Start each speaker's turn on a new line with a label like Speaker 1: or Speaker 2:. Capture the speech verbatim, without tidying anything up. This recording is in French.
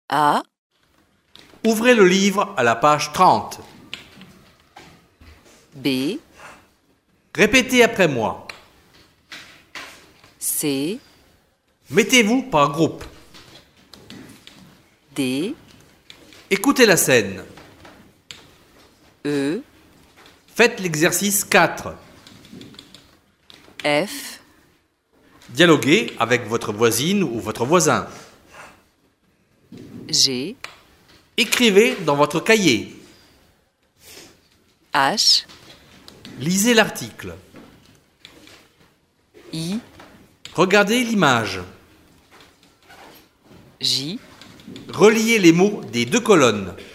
Speaker 1: A,
Speaker 2: Ouvrez le livre à la page trente.
Speaker 1: B,
Speaker 2: Répétez après moi.
Speaker 1: C,
Speaker 2: Mettez-vous par groupe.
Speaker 1: D,
Speaker 2: Écoutez la scène.
Speaker 1: E,
Speaker 2: Faites l'exercice quatre.
Speaker 1: F,
Speaker 2: Dialoguez avec votre voisine ou votre voisin.
Speaker 1: G,
Speaker 2: Écrivez dans votre cahier.
Speaker 1: H,
Speaker 2: Lisez l'article.
Speaker 1: I,
Speaker 2: Regardez l'image.
Speaker 1: J,
Speaker 2: Reliez les mots des deux colonnes.